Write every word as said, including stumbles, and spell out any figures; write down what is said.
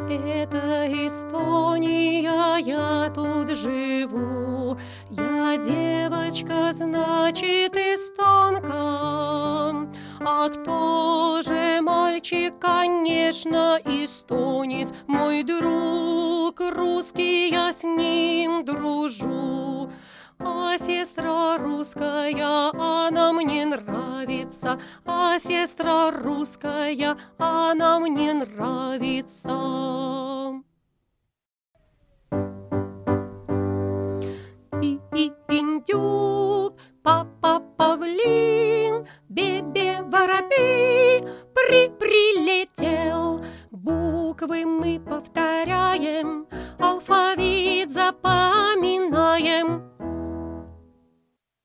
Это Эстония, я тут живу. Я девочка, значит, эстонка. А кто же мальчик? Конечно, эстонец, мой друг русский, я с ним дружу. А сестра русская, она мне нравится, а сестра русская, она мне нравится. И-и-индюк, папа